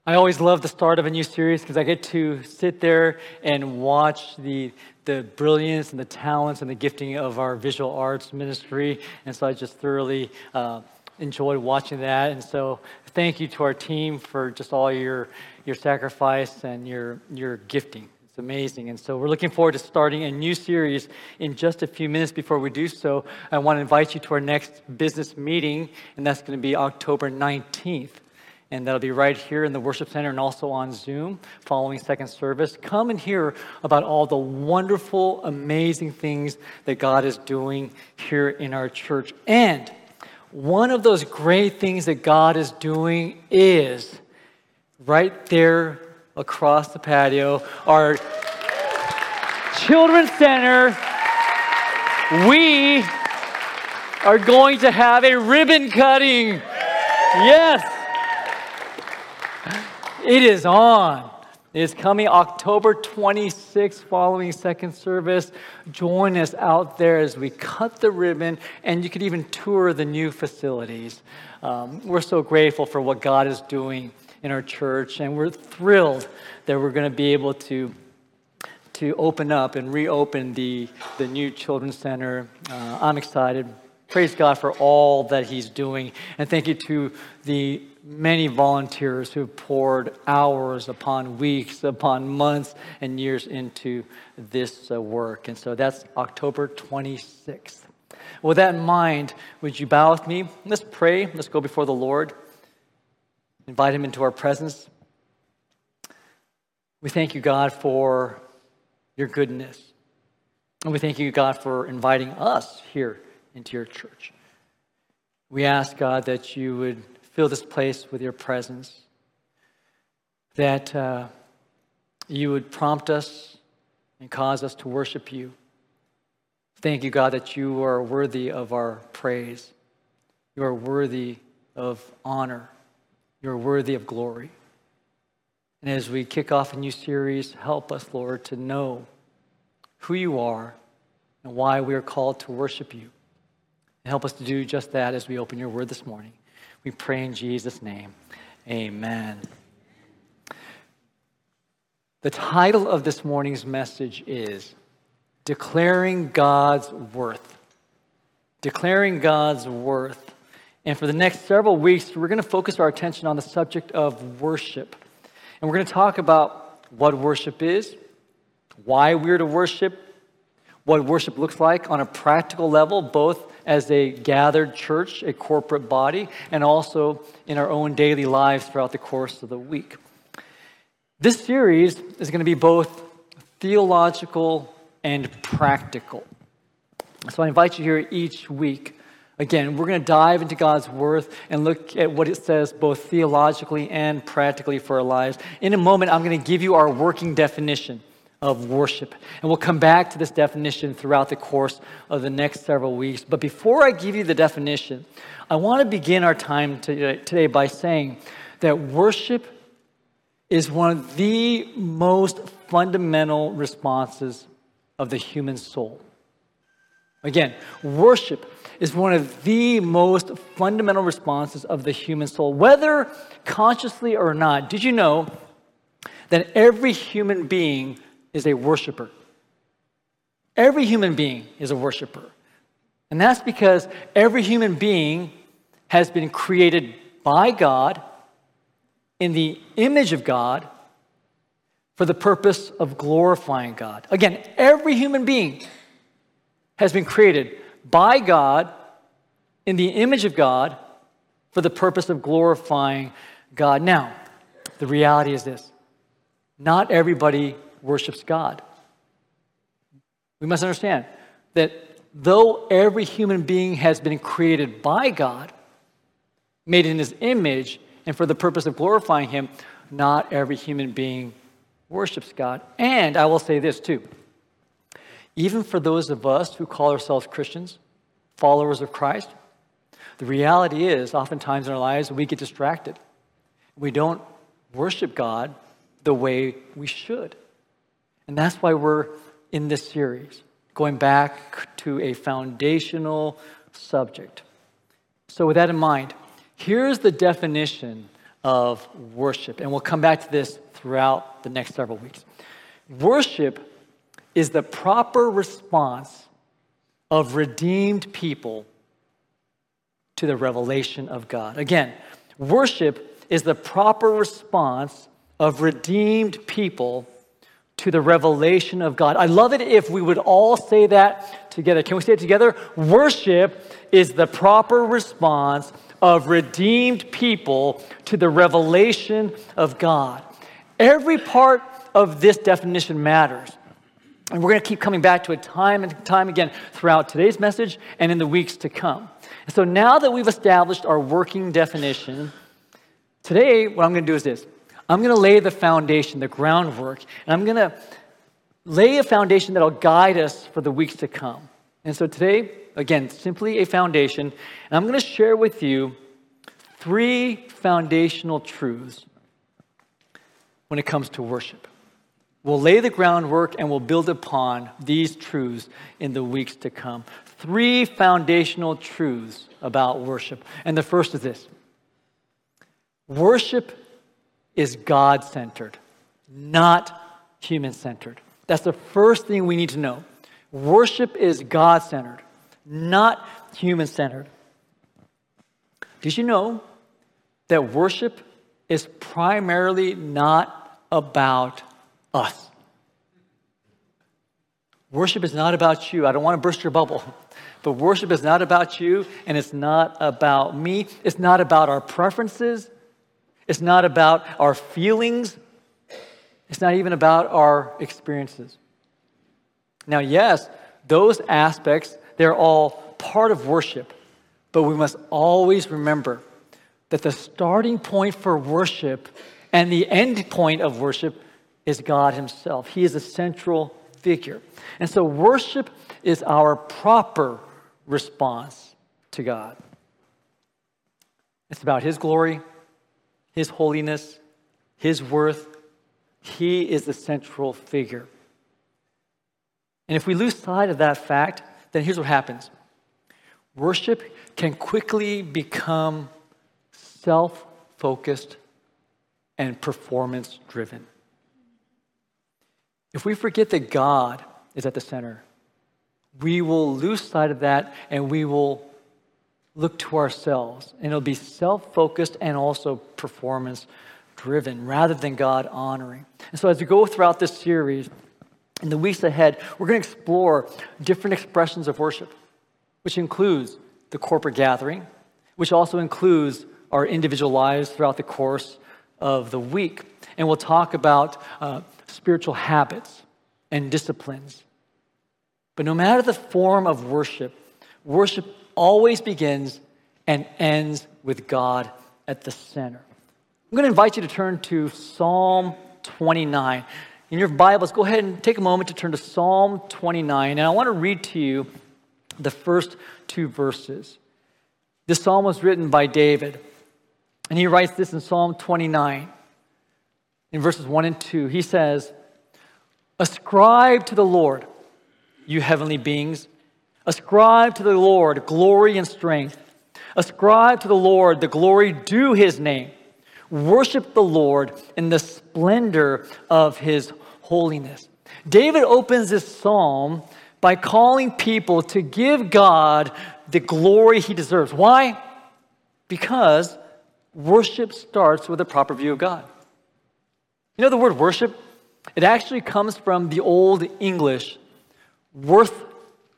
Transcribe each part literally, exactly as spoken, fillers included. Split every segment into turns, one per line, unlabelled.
I always love the start of a new series because I get to sit there and watch the the brilliance and the talents and the gifting of our visual arts ministry. And so I just thoroughly uh, enjoy watching that. And so thank you to our team for just all your your sacrifice and your your gifting. It's amazing. And so we're looking forward to starting a new series in just a few minutes. Before we do so, I want to invite you to our next business meeting, and that's going to be October nineteenth. And that'll be right here in the worship center and also on Zoom following second service. Come and hear about all the wonderful, amazing things that God is doing here in our church. And one of those great things that God is doing is right there across the patio, our Children's Center. We are going to have a ribbon cutting. Yes. It is on. It is coming October twenty-sixth following second service. Join us out there as we cut the ribbon, and you could even tour the new facilities. Um, we're so grateful for what God is doing in our church, and we're thrilled that we're going to be able to to open up and reopen the, the new Children's Center. Uh, I'm excited. Praise God for all that He's doing, and thank you to the many volunteers who poured hours upon weeks, upon months, and years into this uh, work. And so that's October twenty-sixth. With that in mind, would you bow with me? Let's pray. Let's go before the Lord. Invite Him into our presence. We thank you, God, for your goodness. And we thank you, God, for inviting us here into your church. We ask, God, that you would fill this place with your presence, that uh, you would prompt us and cause us to worship you. Thank you, God, that you are worthy of our praise. You are worthy of honor. You are worthy of glory. And as we kick off a new series, help us, Lord, to know who you are and why we are called to worship you. And help us to do just that as we open your word this morning. We pray in Jesus' name. Amen. The title of this morning's message is Declaring God's Worth. Declaring God's Worth. And for the next several weeks, we're going to focus our attention on the subject of worship. And we're going to talk about what worship is, why we're to worship, what worship looks like on a practical level, both as a gathered church, a corporate body, and also in our own daily lives throughout the course of the week. This series is going to be both theological and practical. So I invite you here each week. Again, we're going to dive into God's Word and look at what it says both theologically and practically for our lives. In a moment, I'm going to give you our working definition of worship. And we'll come back to this definition throughout the course of the next several weeks. But before I give you the definition, I want to begin our time today by saying that worship is one of the most fundamental responses of the human soul. Again, worship is one of the most fundamental responses of the human soul, whether consciously or not. Did you know that every human being is a worshiper? Every human being is a worshiper. And that's because every human being has been created by God in the image of God for the purpose of glorifying God. Again, every human being has been created by God in the image of God for the purpose of glorifying God. Now, the reality is this: not everybody worships God. We must understand that though every human being has been created by God, made in His image, and for the purpose of glorifying Him, not every human being worships God. And I will say this too: even for those of us who call ourselves Christians, followers of Christ, the reality is oftentimes in our lives we get distracted. We don't worship God the way we should. And that's why we're in this series, going back to a foundational subject. So with that in mind, here's the definition of worship. And we'll come back to this throughout the next several weeks. Worship is the proper response of redeemed people to the revelation of God. Again, worship is the proper response of redeemed people to the revelation of God. I love it if we would all say that together. Can we say it together? Worship is the proper response of redeemed people to the revelation of God. Every part of this definition matters. And we're going to keep coming back to it time and time again throughout today's message and in the weeks to come. And so now that we've established our working definition, today what I'm going to do is this. I'm going to lay the foundation, the groundwork, and I'm going to lay a foundation that will guide us for the weeks to come. And so today, again, simply a foundation, and I'm going to share with you three foundational truths when it comes to worship. We'll lay the groundwork and we'll build upon these truths in the weeks to come. Three foundational truths about worship. And the first is this. Worship is God-centered, not human-centered. That's the first thing we need to know. Worship is God-centered, not human-centered. Did you know that worship is primarily not about us? Worship is not about you. I don't want to burst your bubble, but worship is not about you, and it's not about me. It's not about our preferences. It's not about our feelings. It's not even about our experiences. Now, yes, those aspects, they're all part of worship, but we must always remember that the starting point for worship and the end point of worship is God himself. He is the central figure. And so worship is our proper response to God. It's about his glory, his holiness, his worth. He is the central figure. And if we lose sight of that fact, then here's what happens. Worship can quickly become self-focused and performance-driven. If we forget that God is at the center, we will lose sight of that and we will look to ourselves. And it'll be self-focused and also performance-driven rather than God-honoring. And so as we go throughout this series, in the weeks ahead, we're going to explore different expressions of worship, which includes the corporate gathering, which also includes our individual lives throughout the course of the week. And we'll talk about uh, spiritual habits and disciplines. But no matter the form of worship, worship always begins and ends with God at the center. I'm going to invite you to turn to Psalm twenty-nine. In your Bibles, go ahead and take a moment to turn to Psalm twenty-nine. And I want to read to you the first two verses. This psalm was written by David. And he writes this in Psalm twenty-nine. In verses one and two, he says, "Ascribe to the Lord, you heavenly beings. Ascribe to the Lord glory and strength. Ascribe to the Lord the glory due his name. Worship the Lord in the splendor of his holiness." David opens this psalm by calling people to give God the glory he deserves. Why? Because worship starts with a proper view of God. You know the word worship? It actually comes from the Old English, worthship.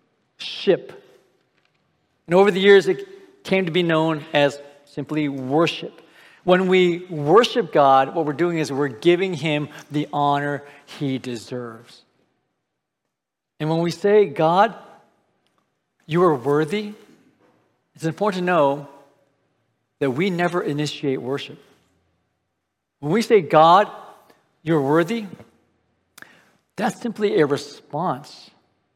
And over the years, it came to be known as simply worship. When we worship God, what we're doing is we're giving him the honor he deserves. And when we say, "God, you are worthy," it's important to know that we never initiate worship. When we say, "God, you're worthy," that's simply a response.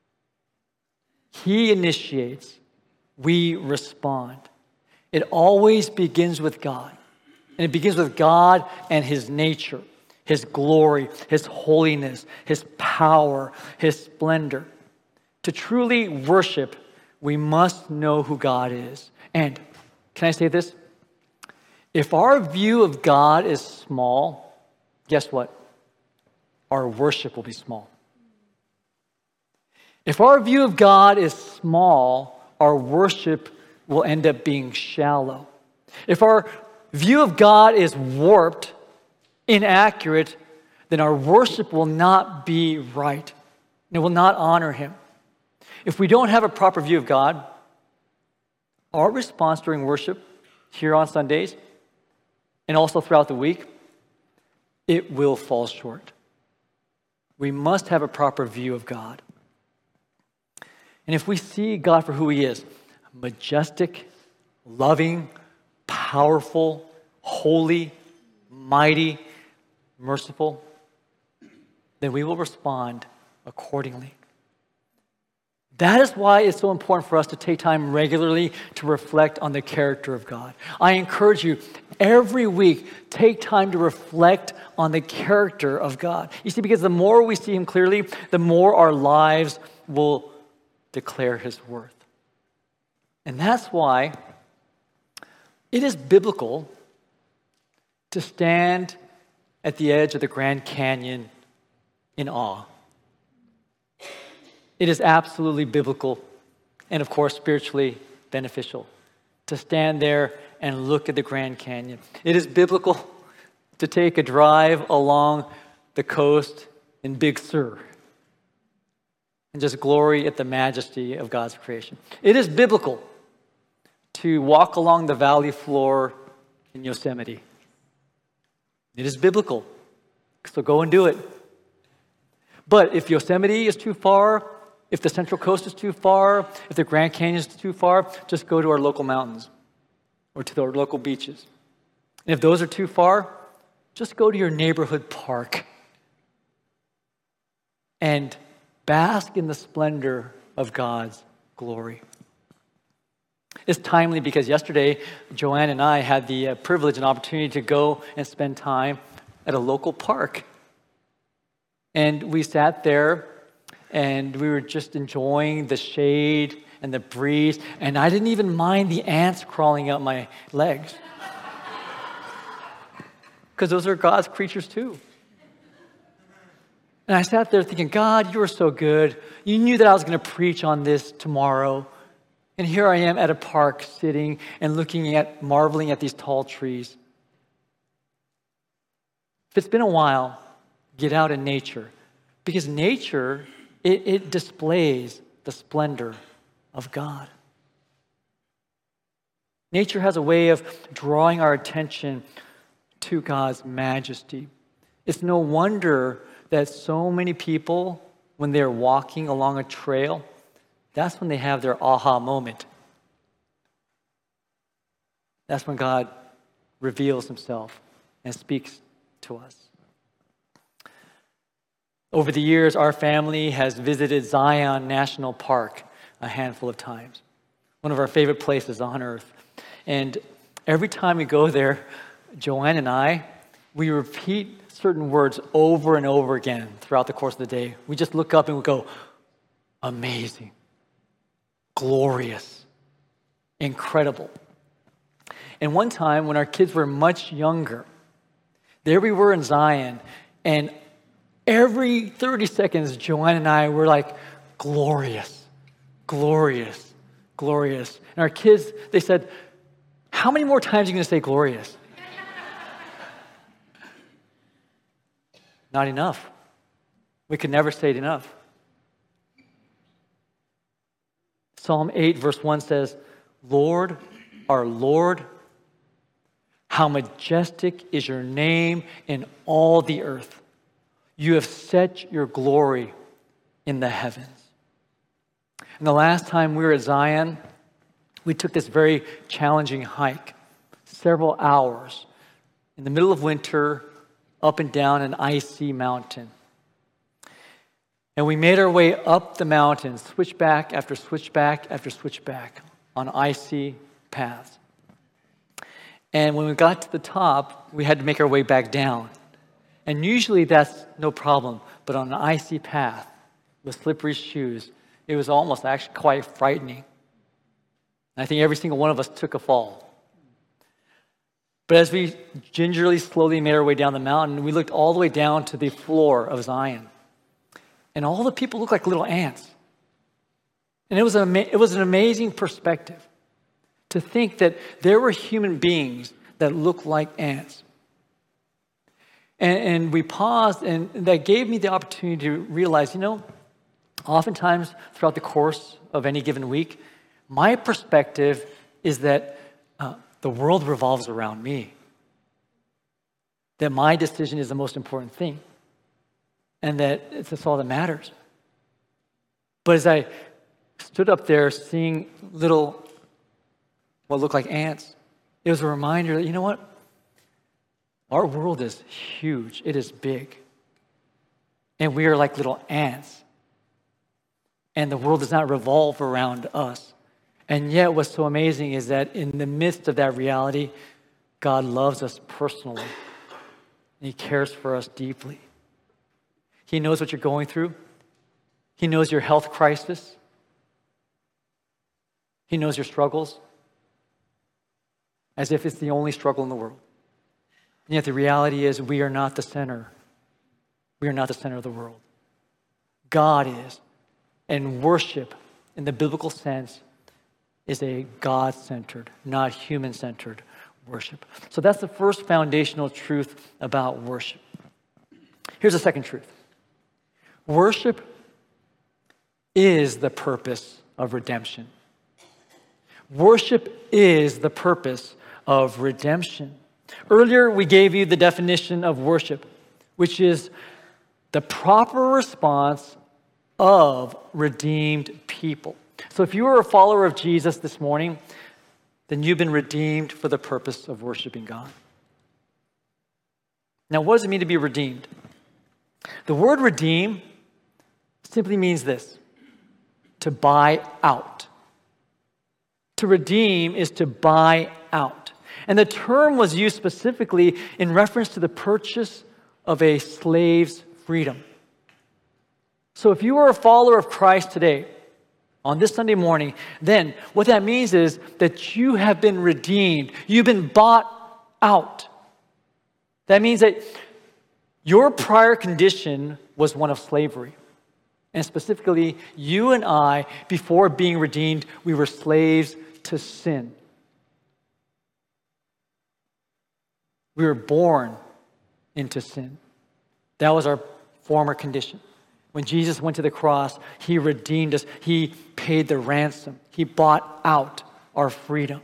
He initiates, we respond. It always begins with God. And it begins with God and his nature, his glory, his holiness, his power, his splendor. To truly worship, we must know who God is. And can I say this? If our view of God is small, guess what? Our worship will be small. If our view of God is small, our worship will end up being shallow. If our view of God is warped, inaccurate, then our worship will not be right. And it will not honor Him. If we don't have a proper view of God, our response during worship here on Sundays and also throughout the week, it will fall short. We must have a proper view of God. And if we see God for who He is, majestic, loving, powerful, holy, mighty, merciful, then we will respond accordingly. That is why it's so important for us to take time regularly to reflect on the character of God. I encourage you, every week, take time to reflect on the character of God. You see, because the more we see Him clearly, the more our lives will declare His worth. And that's why it is biblical to stand at the edge of the Grand Canyon in awe. It is absolutely biblical and, of course, spiritually beneficial to stand there and look at the Grand Canyon. It is biblical to take a drive along the coast in Big Sur and just glory at the majesty of God's creation. It is biblical to walk along the valley floor in Yosemite. It is biblical, so go and do it. But if Yosemite is too far, if the Central Coast is too far, if the Grand Canyon is too far, just go to our local mountains or to our local beaches. And if those are too far, just go to your neighborhood park and bask in the splendor of God's glory. It's timely because yesterday, Joanne and I had the uh, privilege and opportunity to go and spend time at a local park. And we sat there and we were just enjoying the shade and the breeze. And I didn't even mind the ants crawling up my legs. Because those are God's creatures too. And I sat there thinking, God, you are so good. You knew that I was going to preach on this tomorrow. And here I am at a park sitting and looking at, marveling at these tall trees. If it's been a while, get out in nature. Because nature, it, it displays the splendor of God. Nature has a way of drawing our attention to God's majesty. It's no wonder that so many people, when they're walking along a trail, that's when they have their aha moment. That's when God reveals Himself and speaks to us. Over the years, our family has visited Zion National Park a handful of times, one of our favorite places on earth. And every time we go there, Joanne and I, we repeat certain words over and over again throughout the course of the day. We just look up and we go, amazing, glorious, incredible. And one time when our kids were much younger, there we were in Zion, and every thirty seconds, Joanne and I were like, glorious, glorious, glorious. And our kids, they said, how many more times are you going to say glorious? Not enough. We could never say it enough. Psalm eight, verse one says, Lord, our Lord, how majestic is your name in all the earth. You have set your glory in the heavens. And the last time we were at Zion, we took this very challenging hike, several hours, in the middle of winter, up and down an icy mountain. And we made our way up the mountain, switchback after switchback after switchback on icy paths. And when we got to the top, we had to make our way back down. And usually that's no problem, but on an icy path with slippery shoes, it was almost actually quite frightening. And I think every single one of us took a fall. But as we gingerly, slowly made our way down the mountain, we looked all the way down to the floor of Zion. And all the people looked like little ants. And it was an, ama- it was an amazing perspective to think that there were human beings that looked like ants. And, and we paused, and that gave me the opportunity to realize, you know, oftentimes throughout the course of any given week, my perspective is that uh, the world revolves around me. That my decision is the most important thing. And that that's all that matters. But as I stood up there seeing little, what looked like ants, it was a reminder that, you know what? Our world is huge. It is big. And we are like little ants. And the world does not revolve around us. And yet what's so amazing is that in the midst of that reality, God loves us personally. And He cares for us deeply. He knows what you're going through. He knows your health crisis. He knows your struggles, as if it's the only struggle in the world. And yet the reality is we are not the center. We are not the center of the world. God is. And worship, in the biblical sense, is a God-centered, not human-centered worship. So that's the first foundational truth about worship. Here's the second truth. Worship is the purpose of redemption. Worship is the purpose of redemption. Earlier, we gave you the definition of worship, which is the proper response of redeemed people. So if you are a follower of Jesus this morning, then you've been redeemed for the purpose of worshiping God. Now, what does it mean to be redeemed? The word redeem simply means this: to buy out. To redeem is to buy out. And the term was used specifically in reference to the purchase of a slave's freedom. So if you are a follower of Christ today, on this Sunday morning, then what that means is that you have been redeemed. You've been bought out. That means that your prior condition was one of slavery. And specifically, you and I, before being redeemed, we were slaves to sin. We were born into sin. That was our former condition. When Jesus went to the cross, He redeemed us. He paid the ransom. He bought out our freedom.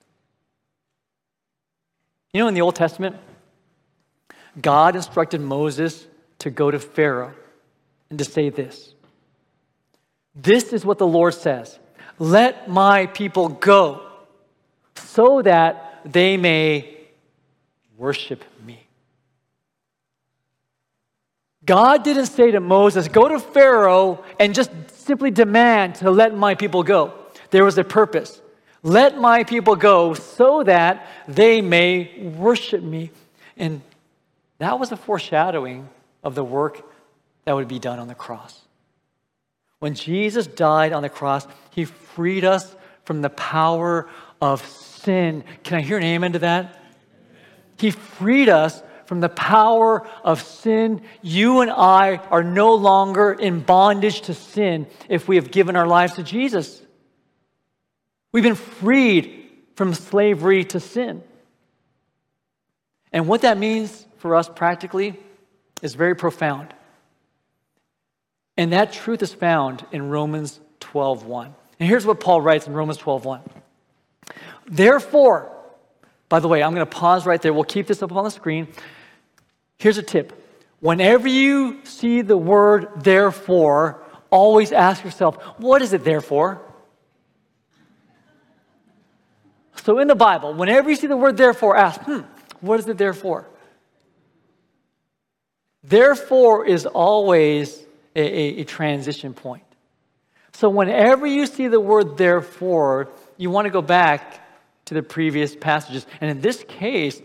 You know, in the Old Testament, God instructed Moses to go to Pharaoh and to say this: "This is what the Lord says, let my people go so that they may worship me." God didn't say to Moses, go to Pharaoh and just simply demand to let my people go. There was a purpose. Let my people go so that they may worship me. And that was a foreshadowing of the work that would be done on the cross. When Jesus died on the cross, He freed us from the power of sin. Can I hear an amen to that? He freed us from the power of sin. You and I are no longer in bondage to sin if we have given our lives to Jesus. We've been freed from slavery to sin. And what that means for us practically is very profound. And that truth is found in Romans twelve one. And here's what Paul writes in Romans twelve one. Therefore, by the way, I'm going to pause right there. We'll keep this up on the screen. Here's a tip. Whenever you see the word therefore, always ask yourself, what is it there for? So in the Bible, whenever you see the word therefore, ask, hmm, what is it there for? Therefore is always a, a, a transition point. So whenever you see the word therefore, you want to go back to the previous passages. And in this case,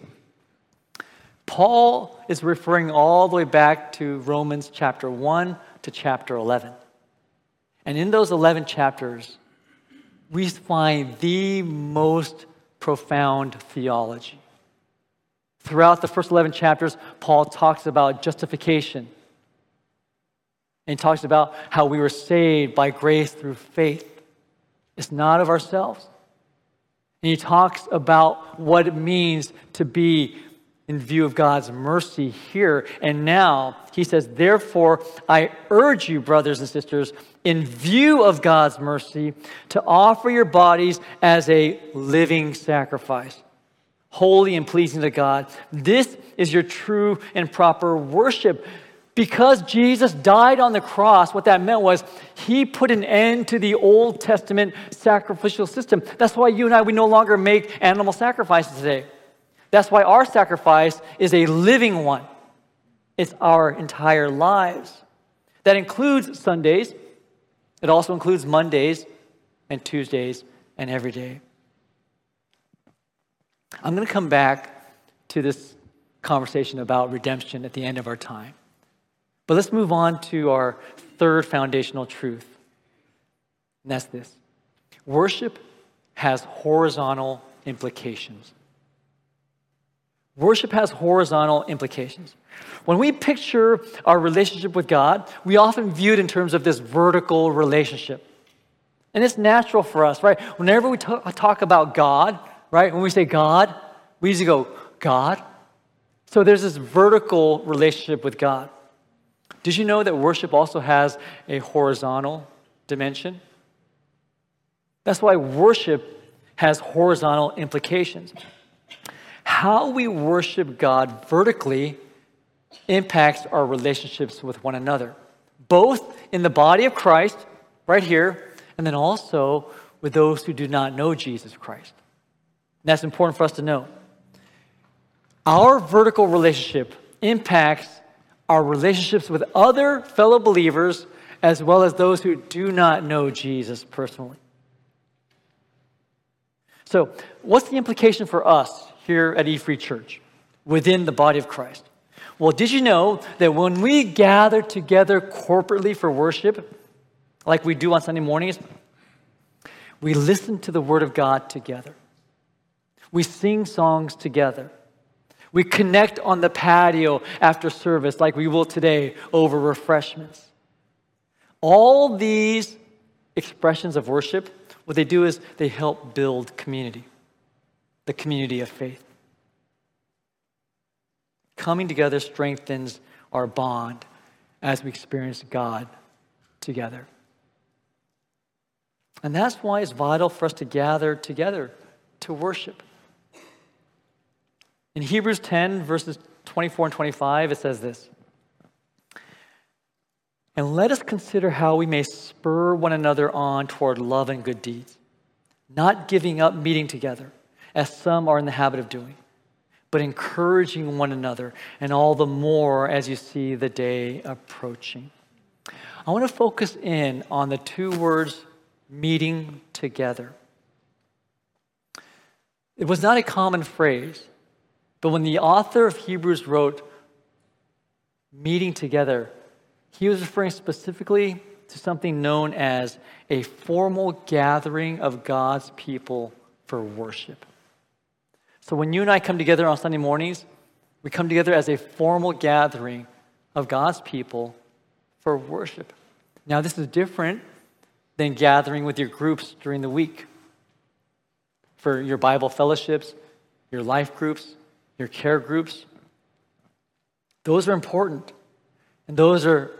Paul is referring all the way back to Romans chapter one to chapter eleven. And in those eleven chapters, we find the most profound theology. Throughout the first eleven chapters, Paul talks about justification. And he talks about how we were saved by grace through faith. It's not of ourselves. And he talks about what it means to be in view of God's mercy here. And now he says, therefore, I urge you, brothers and sisters, in view of God's mercy, to offer your bodies as a living sacrifice, holy and pleasing to God. This is your true and proper worship. Because Jesus died on the cross, what that meant was he put an end to the Old Testament sacrificial system. That's why you and I, we no longer make animal sacrifices today. That's why our sacrifice is a living one. It's our entire lives. That includes Sundays. It also includes Mondays and Tuesdays and every day. I'm going to come back to this conversation about redemption at the end of our time. But let's move on to our third foundational truth. And that's this. Worship has horizontal implications. Worship has horizontal implications. When we picture our relationship with God, we often view it in terms of this vertical relationship. And it's natural for us, right? Whenever we talk, talk about God, right? When we say God, we usually go, God. So there's this vertical relationship with God. Did you know that worship also has a horizontal dimension? That's why worship has horizontal implications. How we worship God vertically impacts our relationships with one another, both in the body of Christ, right here, and then also with those who do not know Jesus Christ. And that's important for us to know. Our vertical relationship impacts our relationships with other fellow believers as well as those who do not know Jesus personally. So, what's the implication for us here at E-Free Church within the body of Christ? Well, did you know that when we gather together corporately for worship, like we do on Sunday mornings, we listen to the Word of God together. We sing songs together. We connect on the patio after service like we will today over refreshments. All these expressions of worship, what they do is they help build community, the community of faith. Coming together strengthens our bond as we experience God together. And that's why it's vital for us to gather together to worship. In Hebrews ten, verses twenty-four and twenty-five, it says this. And let us consider how we may spur one another on toward love and good deeds, not giving up meeting together, as some are in the habit of doing, but encouraging one another, and all the more as you see the day approaching. I want to focus in on the two words, meeting together. It was not a common phrase, but when the author of Hebrews wrote meeting together, he was referring specifically to something known as a formal gathering of God's people for worship. So when you and I come together on Sunday mornings, we come together as a formal gathering of God's people for worship. Now, this is different than gathering with your groups during the week. For your Bible fellowships, your life groups, your care groups. Those are important, and those are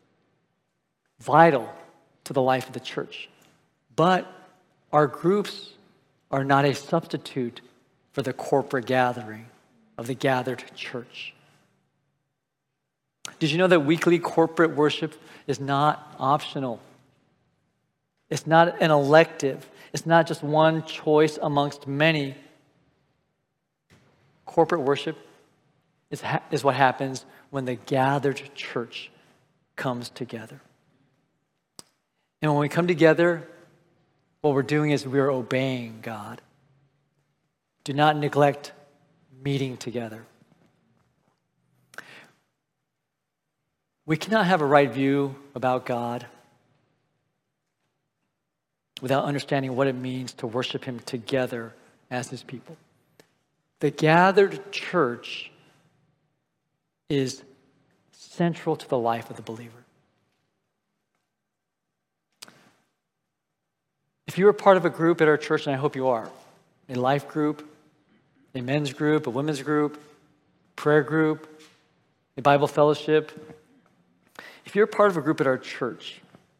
vital to the life of the church. But our groups are not a substitute for the corporate gathering of the gathered church. Did you know that weekly corporate worship is not optional? It's not an elective. It's not just one choice amongst many. Corporate worship is, ha- is what happens when the gathered church comes together. And when we come together, what we're doing is we're obeying God. Do not neglect meeting together. We cannot have a right view about God without understanding what it means to worship Him together as His people. the gathered church is central to the life of the believer. If you're a part of a group at our church, and I hope you are, a life group, a men's group, a women's group, prayer group, a Bible fellowship, if you're a part of a group at our church,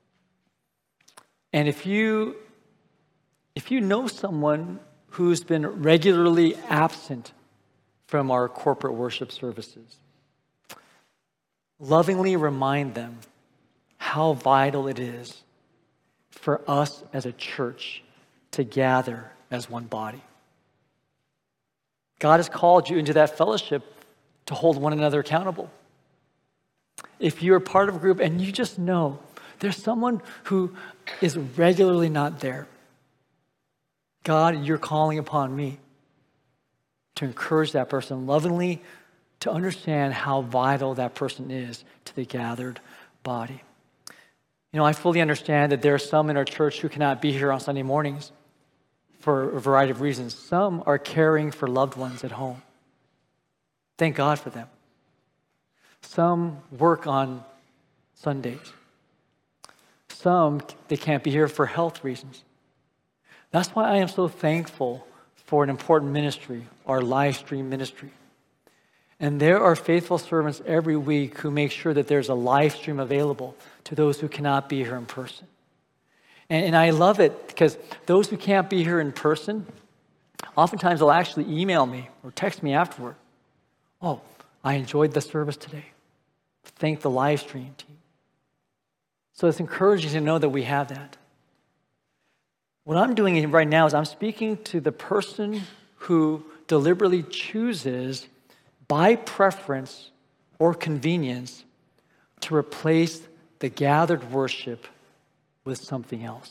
and if you if you know someone who's been regularly absent from our corporate worship services, lovingly remind them how vital it is for us as a church to gather as one body. God has called you into that fellowship to hold one another accountable. If you're part of a group and you just know there's someone who is regularly not there, God, you're calling upon me to encourage that person lovingly, to understand how vital that person is to the gathered body. You know, I fully understand that there are some in our church who cannot be here on Sunday mornings for a variety of reasons. Some are caring for loved ones at home. Thank God for them. Some work on Sundays. Some, they can't be here for health reasons. That's why I am so thankful for an important ministry, our live stream ministry. And there are faithful servants every week who make sure that there's a live stream available to those who cannot be here in person. And, and I love it because those who can't be here in person, oftentimes they'll actually email me or text me afterward. Oh, I enjoyed the service today. Thank the live stream team. So it's encouraging to know that we have that. What I'm doing right now is I'm speaking to the person who deliberately chooses, by preference or convenience, to replace the gathered worship with something else.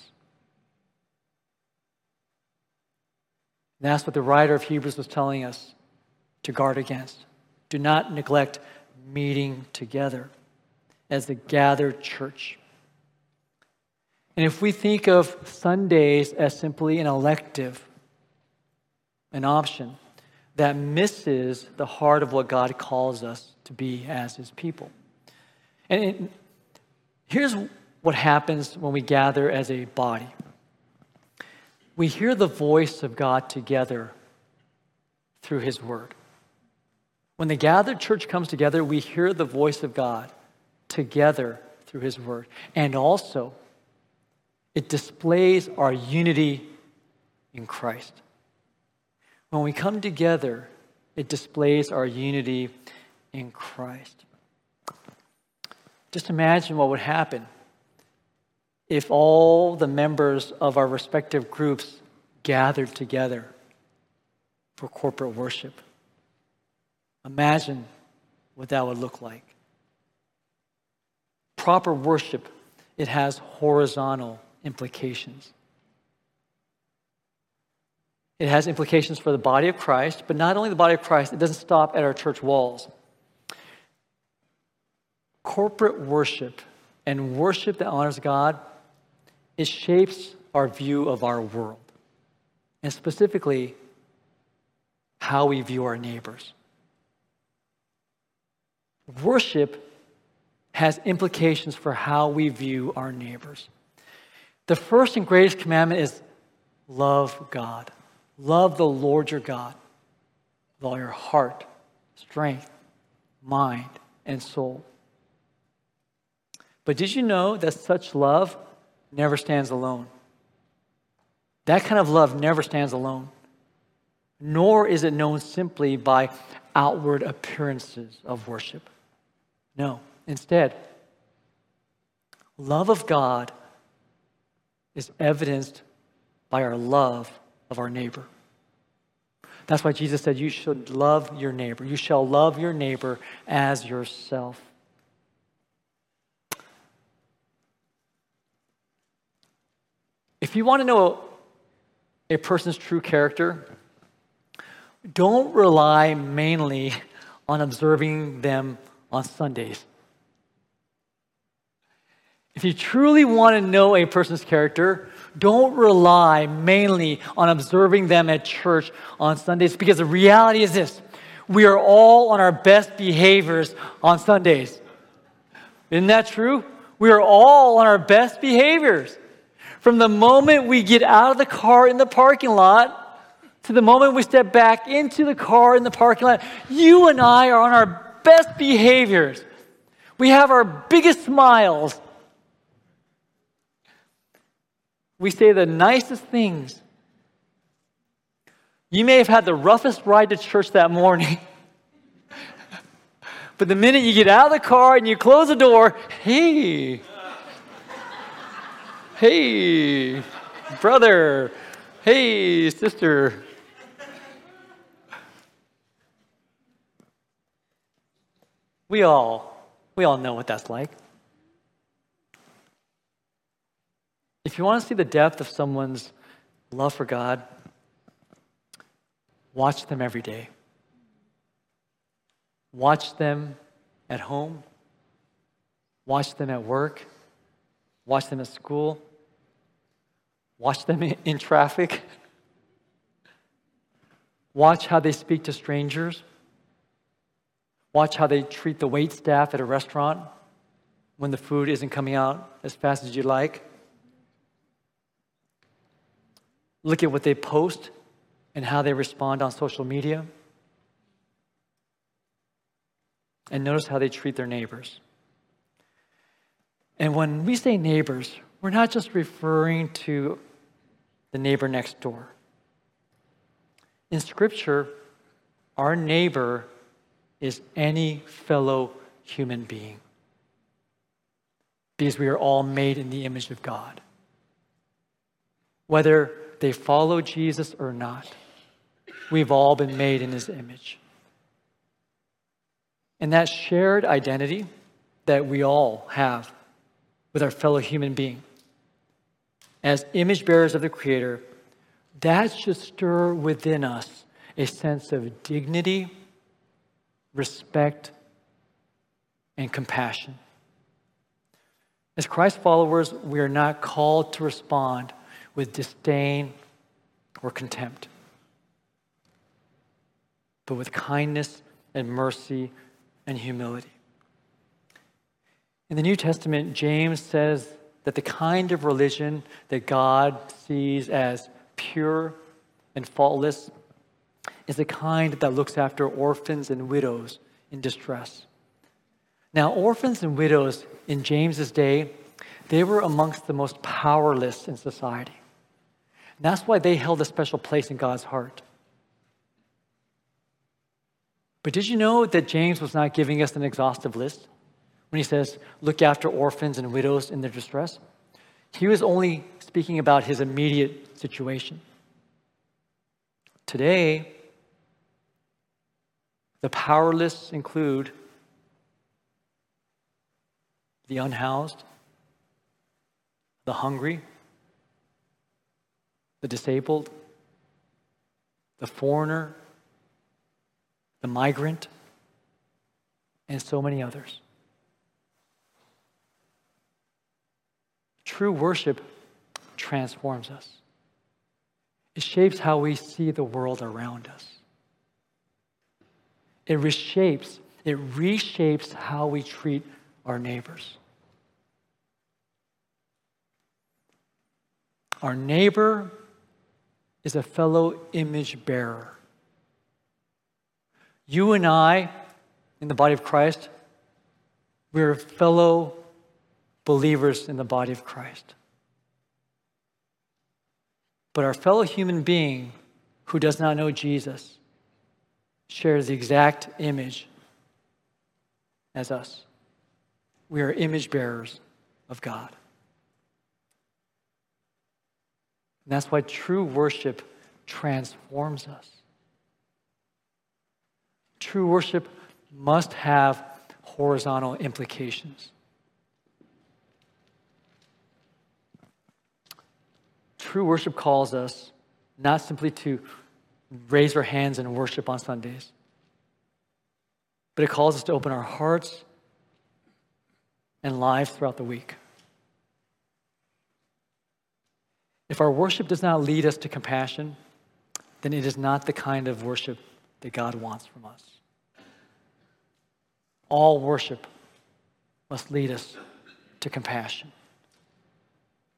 And that's what the writer of Hebrews was telling us to guard against. Do not neglect meeting together as the gathered church. And if we think of Sundays as simply an elective, an option, that misses the heart of what God calls us to be as his people. And it, here's what happens when we gather as a body. We hear the voice of God together through his word. When the gathered church comes together, we hear the voice of God together through his word. And also, it displays our unity in Christ. When we come together, it displays our unity in Christ. Just imagine what would happen if all the members of our respective groups gathered together for corporate worship. Imagine what that would look like. Proper worship, it has horizontal implications. It has implications for the body of Christ, but not only the body of Christ, it doesn't stop at our church walls. Corporate worship and worship that honors God, it shapes our view of our world, and specifically how we view our neighbors. Worship has implications for how we view our neighbors. The first and greatest commandment is love God. Love the Lord your God with all your heart, strength, mind, and soul. But did you know that such love never stands alone? That kind of love never stands alone. Nor is it known simply by outward appearances of worship. No, instead, love of God is evidenced by our love of our neighbor. That's why Jesus said, you should love your neighbor. You shall love your neighbor as yourself. If you want to know a person's true character, don't rely mainly on observing them on Sundays. If you truly want to know a person's character, don't rely mainly on observing them at church on Sundays, because the reality is this: we are all on our best behaviors on Sundays. Isn't that true? We are all on our best behaviors. From the moment we get out of the car in the parking lot to the moment we step back into the car in the parking lot, you and I are on our best behaviors. We have our biggest smiles. We say the nicest things. You may have had the roughest ride to church that morning. But the minute you get out of the car and you close the door, hey, hey, brother, hey, sister. We all, we all know what that's like. If you want to see the depth of someone's love for God, watch them every day. Watch them at home. Watch them at work. Watch them at school. Watch them in traffic. Watch how they speak to strangers. Watch how they treat the wait staff at a restaurant when the food isn't coming out as fast as you'd like. Look at what they post and how they respond on social media. And notice how they treat their neighbors. And when we say neighbors, we're not just referring to the neighbor next door. In Scripture, our neighbor is any fellow human being, because we are all made in the image of God. Whether they follow Jesus or not, we've all been made in His image. And that shared identity that we all have with our fellow human being, as image bearers of the Creator, that should stir within us a sense of dignity, respect, and compassion. As Christ followers, we are not called to respond with disdain or contempt, but with kindness and mercy and humility. In the New Testament, James says that the kind of religion that God sees as pure and faultless is the kind that looks after orphans and widows in distress. Now, orphans and widows in James's day, they were amongst the most powerless in society. And that's why they held a special place in God's heart. But did you know that James was not giving us an exhaustive list when he says, look after orphans and widows in their distress? He was only speaking about his immediate situation. Today, the powerless include the unhoused, the hungry, the disabled, the foreigner, the migrant, and so many others. True worship transforms us. It shapes how we see the world around us. It reshapes, it reshapes how we treat our neighbors. Our neighbor is a fellow image bearer. You and I, in the body of Christ, we're fellow believers in the body of Christ. But our fellow human being who does not know Jesus shares the exact image as us. We are image bearers of God. And that's why true worship transforms us. True worship must have horizontal implications. True worship calls us not simply to raise our hands and worship on Sundays, but it calls us to open our hearts and lives throughout the week. If our worship does not lead us to compassion, then it is not the kind of worship that God wants from us. All worship must lead us to compassion.